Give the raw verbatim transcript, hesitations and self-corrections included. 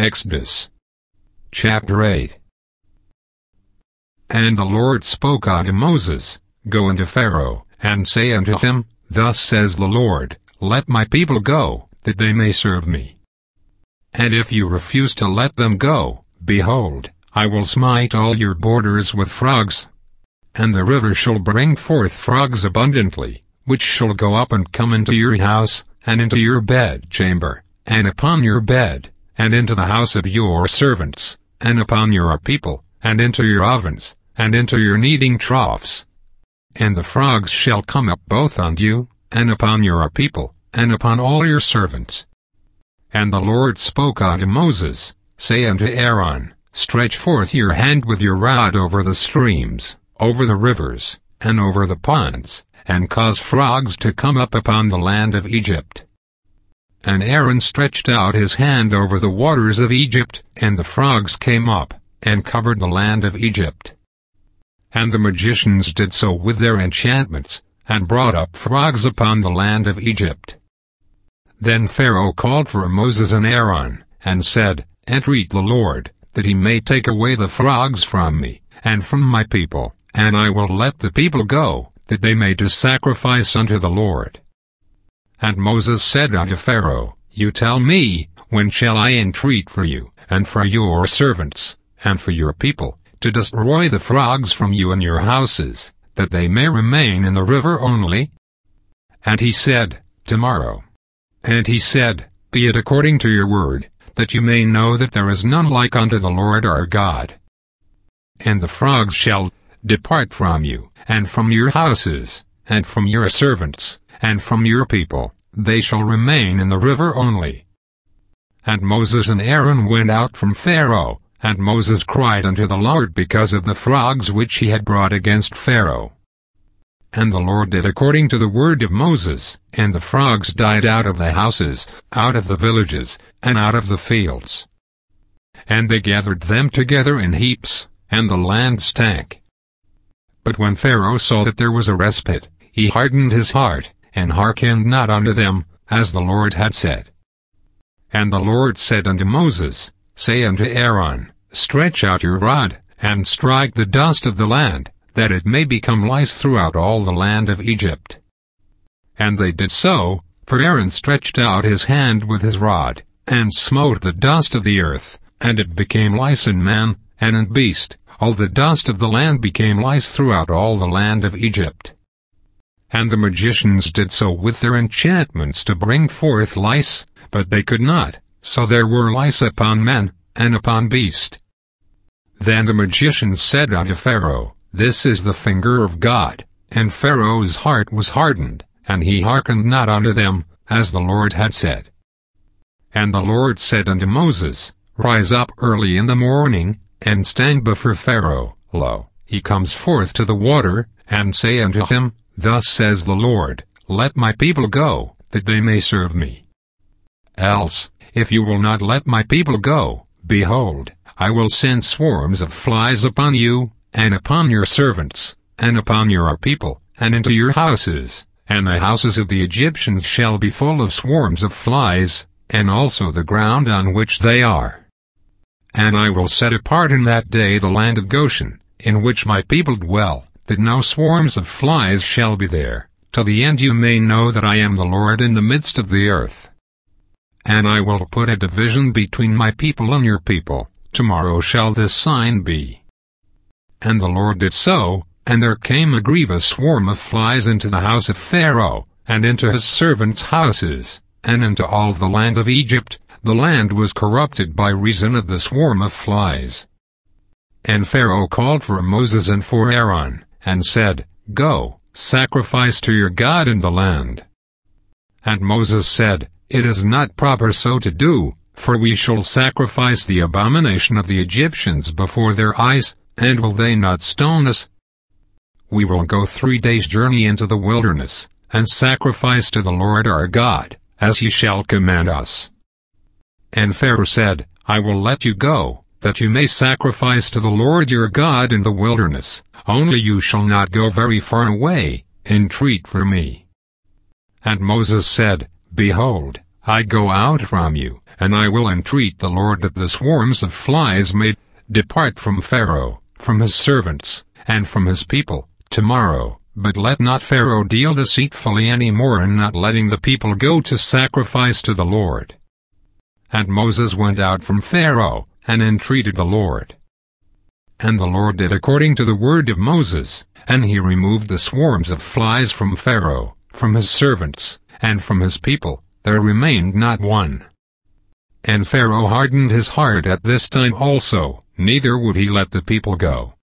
Exodus chapter eight. And the Lord spoke unto Moses, Go unto Pharaoh, and say unto him, Thus says the Lord, Let my people go, that they may serve me. And if you refuse to let them go, behold, I will smite all your borders with frogs. And the river shall bring forth frogs abundantly, which shall go up and come into your house, and into your bedchamber, and upon your bed, and into the house of your servants, and upon your people, and into your ovens, and into your kneading troughs. And the frogs shall come up both on you, and upon your people, and upon all your servants. And the Lord spoke unto Moses, Say unto Aaron, Stretch forth your hand with your rod over the streams, over the rivers, and over the ponds, and cause frogs to come up upon the land of Egypt. And Aaron stretched out his hand over the waters of Egypt, and the frogs came up, and covered the land of Egypt. And the magicians did so with their enchantments, and brought up frogs upon the land of Egypt. Then Pharaoh called for Moses and Aaron, and said, Entreat the Lord, that he may take away the frogs from me, and from my people, and I will let the people go, that they may do sacrifice unto the Lord. And Moses said unto Pharaoh, You tell me, when shall I entreat for you, and for your servants, and for your people, to destroy the frogs from you and your houses, that they may remain in the river only? And he said, Tomorrow. And he said, Be it according to your word, that you may know that there is none like unto the Lord our God. And the frogs shall depart from you, and from your houses, and from your servants, and from your people, they shall remain in the river only. And Moses and Aaron went out from Pharaoh, and Moses cried unto the Lord because of the frogs which he had brought against Pharaoh. And the Lord did according to the word of Moses, and the frogs died out of the houses, out of the villages, and out of the fields. And they gathered them together in heaps, and the land stank. But when Pharaoh saw that there was a respite, he hardened his heart, and hearkened not unto them, as the Lord had said. And the Lord said unto Moses, Say unto Aaron, Stretch out your rod, and strike the dust of the land, that it may become lice throughout all the land of Egypt. And they did so, for Aaron stretched out his hand with his rod, and smote the dust of the earth, and it became lice in man, and in beast, all the dust of the land became lice throughout all the land of Egypt. And the magicians did so with their enchantments to bring forth lice, but they could not, so there were lice upon men, and upon beast. Then the magicians said unto Pharaoh, This is the finger of God. And Pharaoh's heart was hardened, and he hearkened not unto them, as the Lord had said. And the Lord said unto Moses, Rise up early in the morning, and stand before Pharaoh. Lo, he comes forth to the water, and say unto him, Thus says the Lord, Let my people go, that they may serve me. Else, if you will not let my people go, behold, I will send swarms of flies upon you, and upon your servants, and upon your people, and into your houses, and the houses of the Egyptians shall be full of swarms of flies, and also the ground on which they are. And I will set apart in that day the land of Goshen, in which my people dwell, that no swarms of flies shall be there, till the end you may know that I am the Lord in the midst of the earth. And I will put a division between my people and your people, tomorrow shall this sign be. And the Lord did so, and there came a grievous swarm of flies into the house of Pharaoh, and into his servants' houses, and into all the land of Egypt. The land was corrupted by reason of the swarm of flies. And Pharaoh called for Moses and for Aaron, and said, Go, sacrifice to your God in the land. And Moses said, It is not proper so to do, for we shall sacrifice the abomination of the Egyptians before their eyes, and will they not stone us? We will go three days' journey into the wilderness, and sacrifice to the Lord our God, as he shall command us. And Pharaoh said, I will let you go, that you may sacrifice to the Lord your God in the wilderness, only you shall not go very far away, entreat for me. And Moses said, Behold, I go out from you, and I will entreat the Lord that the swarms of flies may depart from Pharaoh, from his servants, and from his people, tomorrow. But let not Pharaoh deal deceitfully any more in not letting the people go to sacrifice to the Lord. And Moses went out from Pharaoh, and entreated the Lord. And the Lord did according to the word of Moses, and he removed the swarms of flies from Pharaoh, from his servants, and from his people. There remained not one. And Pharaoh hardened his heart at this time also, neither would he let the people go.